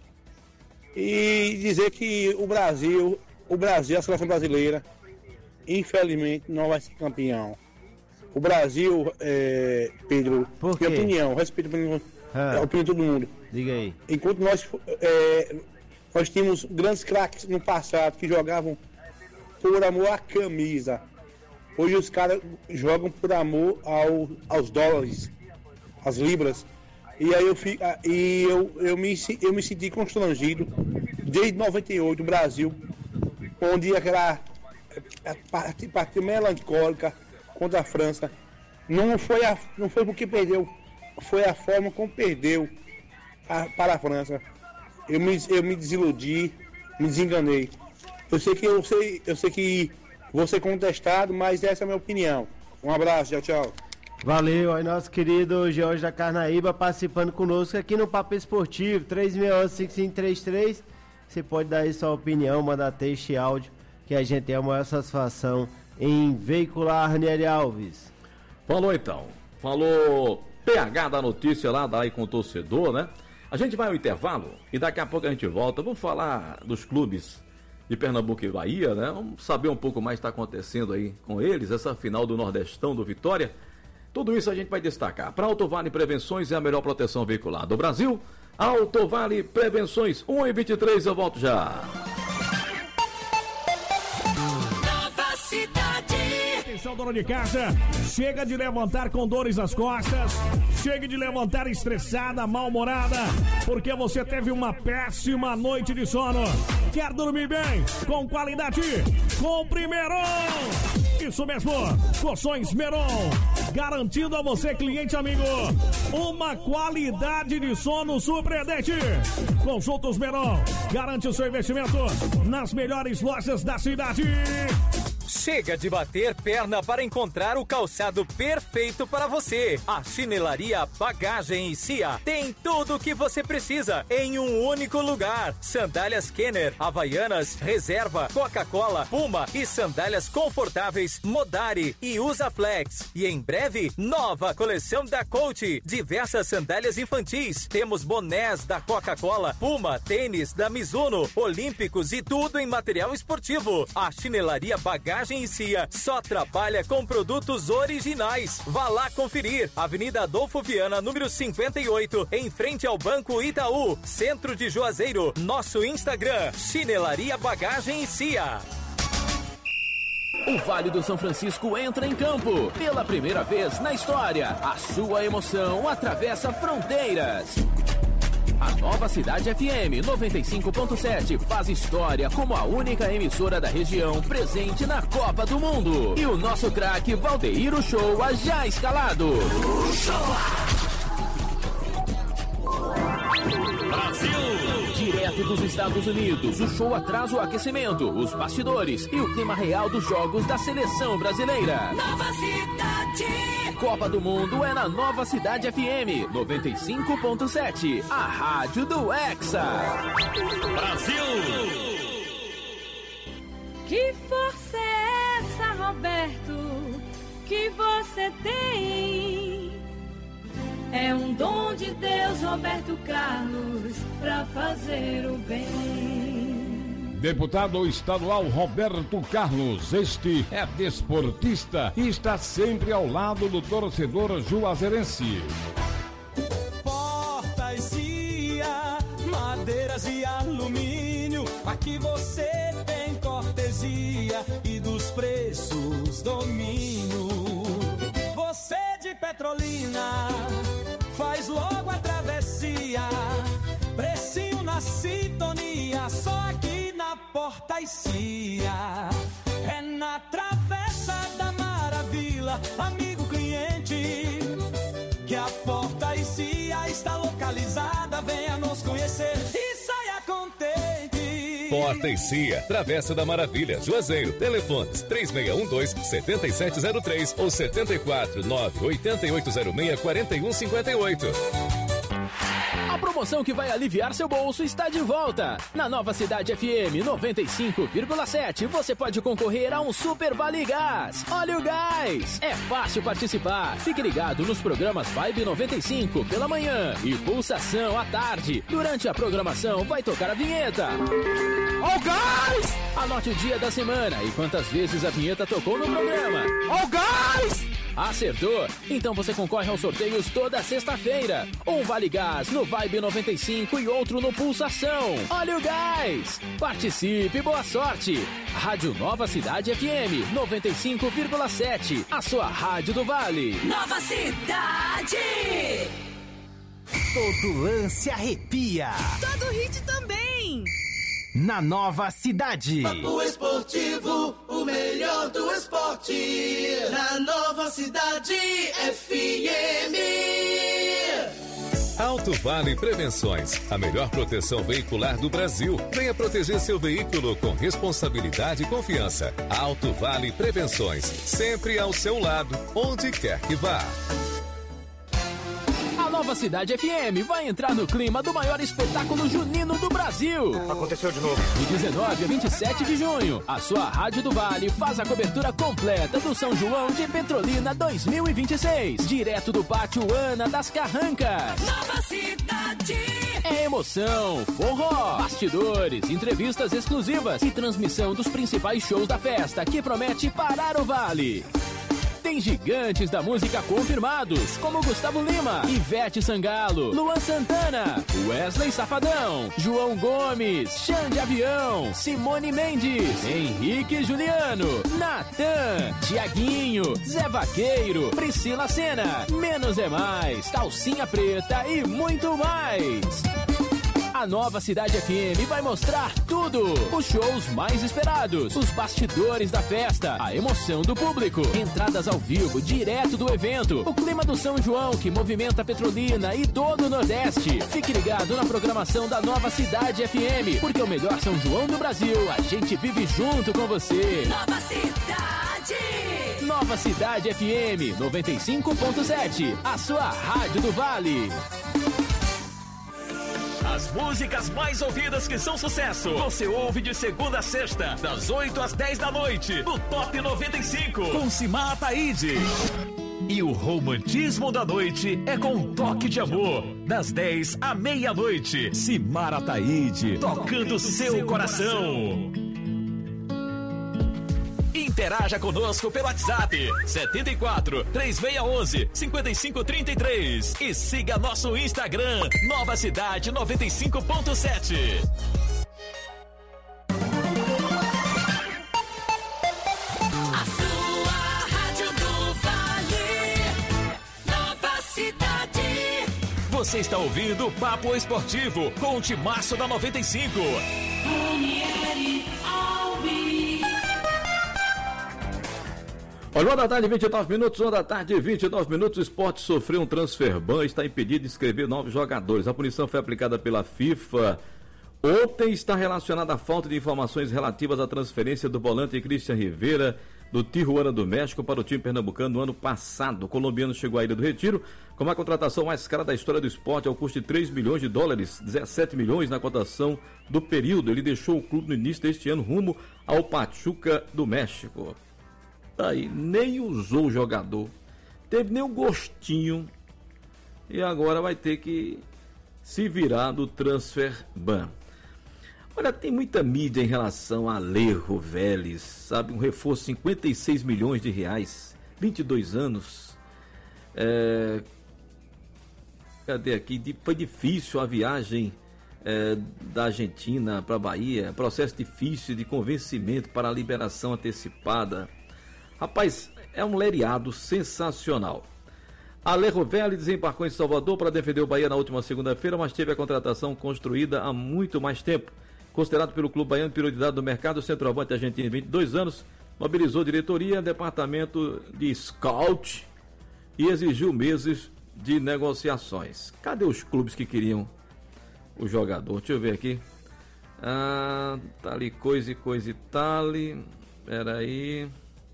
E dizer que o Brasil, a seleção brasileira, infelizmente não vai ser campeão. O Brasil, Pedro, minha opinião, respeito a opinião de todo mundo. Diga aí. Enquanto nós tínhamos grandes craques no passado que jogavam por amor à camisa. Hoje os caras jogam por amor aos dólares, às libras. E aí eu me senti constrangido desde 98, o Brasil, onde aquela partida melancólica contra a França não foi porque perdeu, foi a forma como perdeu para a França. Eu me desiludi, me desenganei. Eu sei que vou ser contestado, mas essa é a minha opinião. Um abraço, tchau. Valeu, aí nosso querido Jorge da Carnaíba participando conosco aqui no Papo Esportivo, 3611-5533. Você pode dar aí sua opinião, mandar texto e áudio, que a gente tem a maior satisfação em veicular. Ranieri Alves. Falou então, falou PH da notícia lá, daí com o torcedor, né? A gente vai ao intervalo e daqui a pouco a gente volta. Vamos falar dos clubes de Pernambuco e Bahia, né? Vamos saber um pouco mais o que está acontecendo aí com eles, essa final do Nordestão do Vitória. Tudo isso a gente vai destacar. Para Auto Vale Prevenções é a melhor proteção veicular do Brasil. Auto Vale Prevenções 1h23, eu volto já. Nova Cidade. Atenção, dona de casa, chega de levantar com dores nas costas, chega de levantar estressada, mal-humorada, porque você teve uma péssima noite de sono. Quer dormir bem, com qualidade? Compre Meron! Isso mesmo, Colchões Meron, garantindo a você, cliente amigo, uma qualidade de sono surpreendente. Consultos Meron, garante o seu investimento nas melhores lojas da cidade. Chega de bater perna para encontrar o calçado perfeito para você. A Chinelaria Bagagem e Cia tem tudo o que você precisa em um único lugar. Sandálias Kenner, Havaianas, Reserva, Coca-Cola, Puma e sandálias confortáveis Modari e Usaflex. E em breve, nova coleção da Coach. Diversas sandálias infantis. Temos bonés da Coca-Cola, Puma, tênis da Mizuno, Olímpicos e tudo em material esportivo. A Chinelaria Bagagem e Cia só trabalha com produtos originais. Vá lá conferir. Avenida Adolfo Viana, número 58, em frente ao Banco Itaú, centro de Juazeiro. Nosso Instagram, Chinelaria Bagagem e Cia. O Vale do São Francisco entra em campo. Pela primeira vez na história, a sua emoção atravessa fronteiras. A Nova Cidade FM 95.7 faz história como a única emissora da região presente na Copa do Mundo. E o nosso craque Valdeir Uchoa já escalado. Brasil! Direto dos Estados Unidos, o show traz o aquecimento, os bastidores e o clima real dos jogos da seleção brasileira. Nova Cidade! Copa do Mundo é na Nova Cidade FM 95.7, a rádio do Hexa. Brasil! Que força é essa, Roberto, que você tem? É um dom de Deus, Roberto Carlos, pra fazer o bem. Deputado estadual Roberto Carlos, este é desportista e está sempre ao lado do torcedor juazeirense. Portas, Cia, madeiras e Aqui você tem cortesia e dos preços domínio. Você de Petrolina faz logo a travessia. Precinho na sintonia, só aqui na Porta e Cia. É na Travessa da Maravilha, amigo cliente, que a Porta e Cia está localizada. Venha nos conhecer e saia contente. Porta e Cia, Travessa da Maravilha, Juazeiro. Telefones 3612-7703 ou 749-8806-4158. A promoção que vai aliviar seu bolso está de volta. Na Nova Cidade FM 95,7 você pode concorrer a um Super Vale Gás. Olha o gás! É fácil participar. Fique ligado nos programas Vibe 95 pela manhã e Pulsação à tarde. Durante a programação vai tocar a vinheta. Ó o gás! Anote o dia da semana e quantas vezes a vinheta tocou no programa. Ó o gás! Acertou? Então você concorre aos sorteios toda sexta-feira. Um Vale Gás no Vibe 95 e outro no Pulsação. Olha o gás! Participe, boa sorte! Rádio Nova Cidade FM 95,7. A sua rádio do Vale. Nova Cidade! Todo lance arrepia. Todo hit também. Na Nova Cidade. Papo Esportivo, o melhor do esporte. Na Nova Cidade FM. Alto Vale Prevenções, a melhor proteção veicular do Brasil. Venha proteger seu veículo com responsabilidade e confiança. Alto Vale Prevenções, sempre ao seu lado, onde quer que vá. A Nova Cidade FM vai entrar no clima do maior espetáculo junino do Brasil. Aconteceu de novo. De 19 a 27 de junho, a sua Rádio do Vale faz a cobertura completa do São João de Petrolina 2026. Direto do Pátio Ana das Carrancas. Nova Cidade. É emoção, forró, bastidores, entrevistas exclusivas e transmissão dos principais shows da festa que promete parar o Vale. Tem gigantes da música confirmados, como Gustavo Lima, Ivete Sangalo, Luan Santana, Wesley Safadão, João Gomes, Xande Avião, Simone Mendes, Henrique Juliano, Natan, Tiaguinho, Zé Vaqueiro, Priscila Sena, Menos é Mais, Calcinha Preta e muito mais. A Nova Cidade FM vai mostrar tudo. Os shows mais esperados, os bastidores da festa, a emoção do público, entradas ao vivo direto do evento, o clima do São João que movimenta Petrolina e todo o Nordeste. Fique ligado na programação da Nova Cidade FM, porque o melhor São João do Brasil, a gente vive junto com você. Nova Cidade. Nova Cidade FM 95,7, a sua Rádio do Vale. As músicas mais ouvidas que são sucesso, você ouve de segunda a sexta, das 8 às 10 da noite, no Top 95, com Simar Ataíde. E o romantismo da noite é com um toque de amor, das 10 à meia-noite. Simar Ataíde, tocando seu coração. Interaja conosco pelo WhatsApp 74 3611 5533 e siga nosso Instagram Nova Cidade 95.7. A sua Rádio do Vale. Nova Cidade. Você está ouvindo o Papo Esportivo com o Timaço da 95. Ranieri Alves. Olha, 1 da tarde, 29 minutos, 1 da tarde, 29 minutos, o esporte sofreu um transfer ban, está impedido de inscrever novos jogadores. A punição foi aplicada pela FIFA. Ontem está relacionada à falta de informações relativas à transferência do volante Christian Rivera, do Tijuana do México, para o time pernambucano no ano passado. O colombiano chegou à Ilha do Retiro com a contratação mais cara da história do esporte, ao custo de 3 milhões de dólares, 17 milhões na cotação do período. Ele deixou o clube no início deste ano rumo ao Pachuca do México. Aí, nem usou o jogador, teve nem um gostinho e agora vai ter que se virar do transfer ban. Olha, tem muita mídia em relação a Alejo Vélez, sabe? Um reforço, 56 milhões de reais, 22 anos. Cadê aqui? Foi difícil a viagem da Argentina para a Bahia, processo difícil de convencimento para a liberação antecipada. Rapaz, é um lereado sensacional. Ale Rovelli desembarcou em Salvador para defender o Bahia na última segunda-feira, mas teve a contratação construída há muito mais tempo. Considerado pelo clube baiano prioridade do mercado, o centroavante argentino de 22 anos mobilizou diretoria, departamento de scout e exigiu meses de negociações. Cadê os clubes que queriam o jogador? Deixa eu ver aqui. Tá ali coisa e tal. Peraí.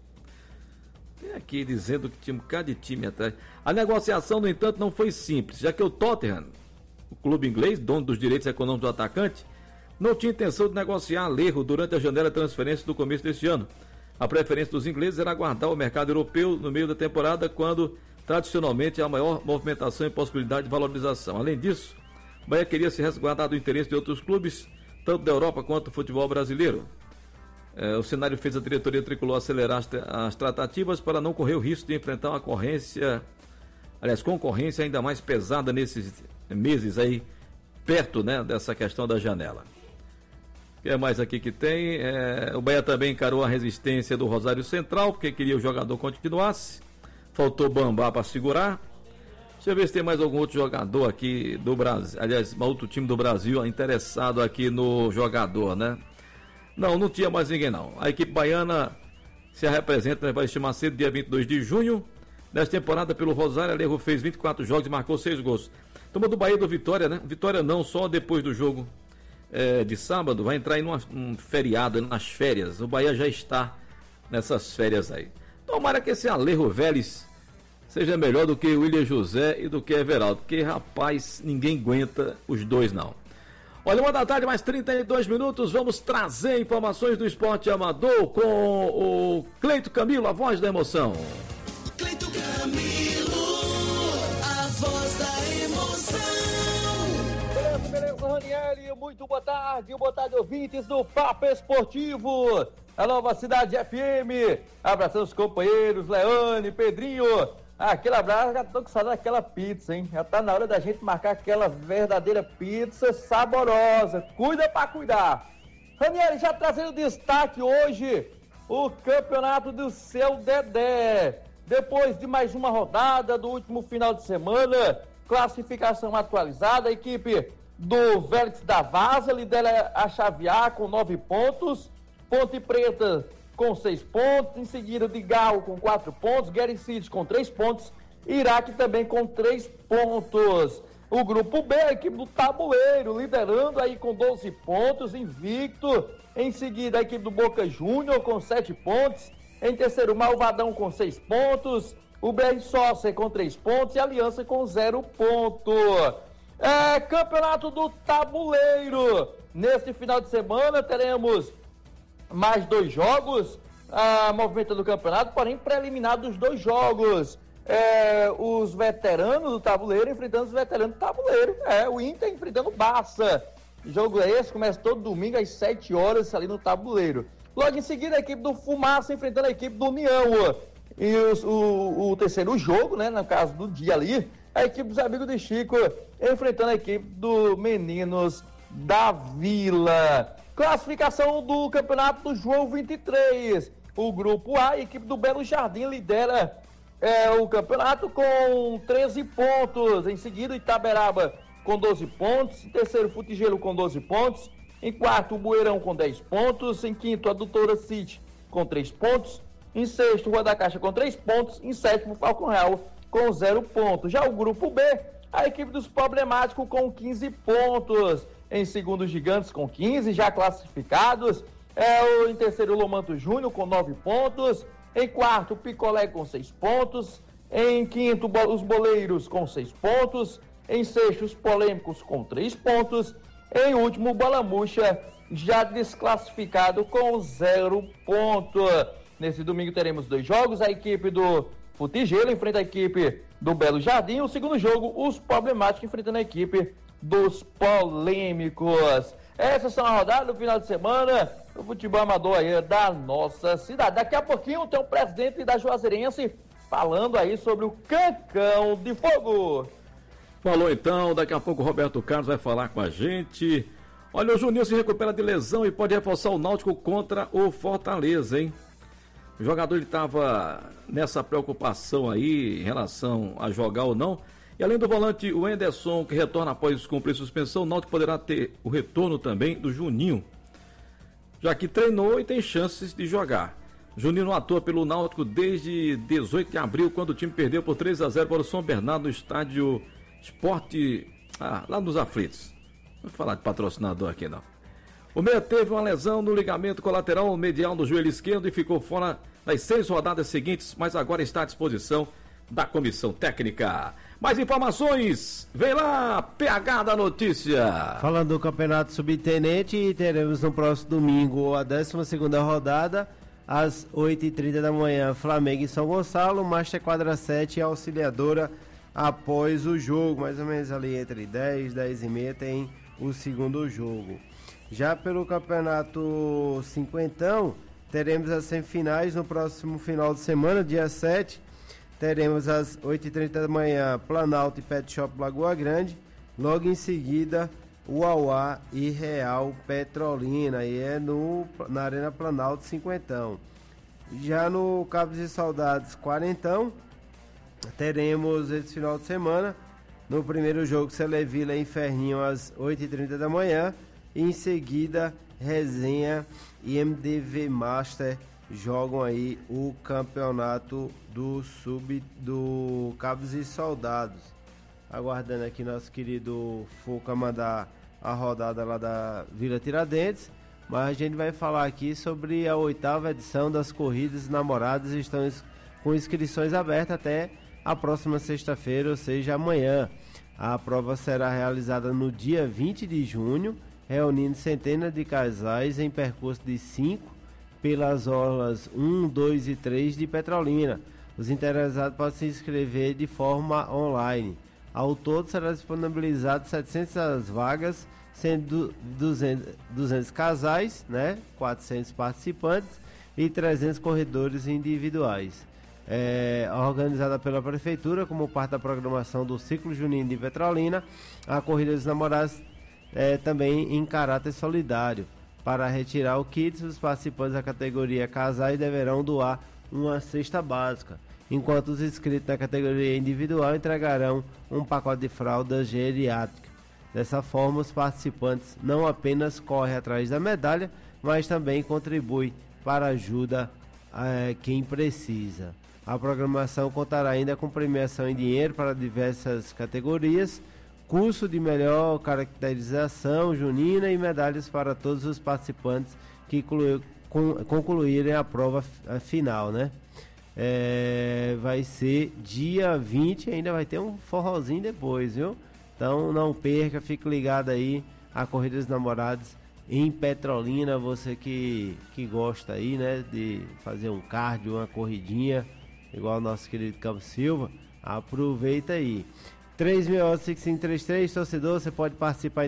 Tem aqui dizendo que tinha um bocado de time atrás. A negociação, no entanto, não foi simples, já que o Tottenham, o clube inglês, dono dos direitos econômicos do atacante, não tinha intenção de negociar Alejo durante a janela de transferência do começo deste ano. A preferência dos ingleses era aguardar o mercado europeu no meio da temporada, quando tradicionalmente há maior movimentação e possibilidade de valorização. Além disso, o Bahia queria se resguardar do interesse de outros clubes, tanto da Europa quanto do futebol brasileiro. O cenário fez a diretoria tricolor acelerar as tratativas para não correr o risco de enfrentar uma concorrência ainda mais pesada nesses meses aí, perto, né, dessa questão da janela. O que é mais aqui que tem? O Bahia também encarou a resistência do Rosário Central, porque queria o jogador continuasse. Faltou Bambá para segurar. Deixa eu ver se tem mais algum outro jogador aqui do Brasil. Aliás, outro time do Brasil interessado aqui no jogador, né? Não tinha mais ninguém não. A equipe baiana se representa, vai estimar cedo, dia 22 de junho. Nesta temporada pelo Rosário, Alejo fez 24 jogos e marcou 6 gols. Turma do Bahia do Vitória, né? Vitória não, só depois do jogo de sábado, vai entrar em um feriado, nas férias. O Bahia já está nessas férias aí. Tomara que esse Alejo Vélez seja melhor do que o William José e do que Everaldo, porque, rapaz, ninguém aguenta os dois não. Olha, 1h da tarde, mais 32 minutos, vamos trazer informações do esporte amador com o Cleito Camilo, a voz da emoção. Cleito Camilo, a voz da emoção. Beleza, Ranieri, muito boa tarde, ouvintes do Papo Esportivo, a Nova Cidade FM, abraçando os companheiros, Leane, Pedrinho. Aquele abraço, já tô com saudade daquela pizza, hein? Já tá na hora da gente marcar aquela verdadeira pizza saborosa. Cuida pra cuidar. Ranieri, já trazendo destaque hoje, o campeonato do seu Dedé. Depois de mais uma rodada do último final de semana, classificação atualizada, a equipe do Vélez da Vaza lidera a chave A com 9 pontos, Ponte Preta com 6 pontos, em seguida de Galo com 4 pontos, Guerra City com 3 pontos, Iraque também com 3 pontos. O grupo B, a equipe do Tabuleiro, liderando aí com 12 pontos, invicto. Em seguida, a equipe do Boca Júnior com 7 pontos. Em terceiro, Malvadão com 6 pontos. O BR Sócia com 3 pontos e a Aliança com 0 ponto. Campeonato do Tabuleiro. Neste final de semana teremos mais 2 jogos, a movimento do campeonato, porém preliminar dos 2 jogos. Os veteranos do tabuleiro enfrentando os veteranos do tabuleiro. O Inter enfrentando o Barça. O jogo é esse, começa todo domingo às 7 horas ali no tabuleiro. Logo em seguida, a equipe do Fumaça enfrentando a equipe do União. E o terceiro jogo, né, no caso do dia ali, a equipe dos Amigos de Chico enfrentando a equipe do Meninos da Vila. Classificação do campeonato do João 23. O grupo A, a equipe do Belo Jardim lidera o campeonato com 13 pontos. Em seguida, Itaberaba com 12 pontos. Em terceiro, Futigelo com 12 pontos. Em quarto, o Bueirão com 10 pontos. Em quinto, a Doutora City com 3 pontos. Em sexto, Rua da Caixa com 3 pontos. Em sétimo, Falcão Real com 0 pontos. Já o grupo B, a equipe dos Problemáticos com 15 pontos. Em segundo, Gigantes com 15, já classificados. Em terceiro, Lomanto Júnior com 9 pontos. Em quarto, Picolé com 6 pontos. Em quinto, os Boleiros com 6 pontos. Em sexto, os Polêmicos com 3 pontos. Em último, o Balamucha já desclassificado com 0 ponto. Nesse domingo teremos 2 jogos. A equipe do Futigelo enfrenta a equipe do Belo Jardim. O segundo jogo, os Problemáticos enfrentando a equipe dos Polêmicos. Essas são as rodadas do final de semana do futebol amador aí da nossa cidade. Daqui a pouquinho tem o presidente da Juazeirense falando aí sobre o Cancão de Fogo. Falou então, daqui a pouco o Roberto Carlos vai falar com a gente. Olha, o Juninho se recupera de lesão e pode reforçar o Náutico contra o Fortaleza, hein? O jogador estava nessa preocupação aí em relação a jogar ou não. E além do volante, o Enderson, que retorna após cumprir suspensão, o Náutico poderá ter o retorno também do Juninho, já que treinou e tem chances de jogar. Juninho não atua pelo Náutico desde 18 de abril, quando o time perdeu por 3-0 para o São Bernardo no estádio Esporte, lá nos Aflitos. Não vou falar de patrocinador aqui não. O meia teve uma lesão no ligamento colateral medial do joelho esquerdo e ficou fora das 6 rodadas seguintes, mas agora está à disposição da comissão técnica. Mais informações, vem lá, PH da notícia. Falando do Campeonato Subtenente, teremos no próximo domingo a 12ª rodada, às 8h30 da manhã, Flamengo e São Gonçalo, Master Quadra 7 e Auxiliadora após o jogo, mais ou menos ali entre 10 e 10h30 tem o segundo jogo. Já pelo Campeonato Cinquentão, teremos as semifinais no próximo final de semana, dia 7. Teremos às 8h30 da manhã Planalto e Pet Shop Lagoa Grande. Logo em seguida, Uauá e Real Petrolina. E é na Arena Planalto Cinquentão. Já no Cabos e Saudades Quarentão, teremos esse final de semana. No primeiro jogo, Celevila e Inferninho às 8h30 da manhã. E em seguida, Resenha e MDV Master jogam aí o campeonato do Cabos e Soldados. Aguardando aqui nosso querido Fuca mandar a rodada lá da Vila Tiradentes. Mas a gente vai falar aqui sobre a 8ª edição das Corridas Namoradas. Estão com inscrições abertas até a próxima sexta-feira, ou seja, amanhã. A prova será realizada no dia 20 de junho, reunindo centenas de casais em percurso de 5 pelas orlas 1, 2 e 3 de Petrolina. Os interessados podem se inscrever de forma online. Ao todo será disponibilizado 700 vagas, sendo 200 casais, 400 participantes e 300 corredores individuais. Organizada pela Prefeitura como parte da programação do Ciclo Junino de Petrolina, a Corrida dos Namorados também em caráter solidário. Para retirar o kit, os participantes da categoria casais deverão doar uma cesta básica, enquanto os inscritos na categoria individual entregarão um pacote de fraldas geriátricas. Dessa forma, os participantes não apenas correm atrás da medalha, mas também contribuem para a ajuda a quem precisa. A programação contará ainda com premiação em dinheiro para diversas categorias, curso de melhor caracterização junina e medalhas para todos os participantes que concluírem a prova final, vai ser dia 20, ainda vai ter um forrozinho depois, viu? Então não perca, fique ligado aí a Corrida dos Namorados em Petrolina, você que gosta aí, de fazer um cardio, uma corridinha, igual o nosso querido Campos Silva, aproveita aí. 3.6533, torcedor, você pode participar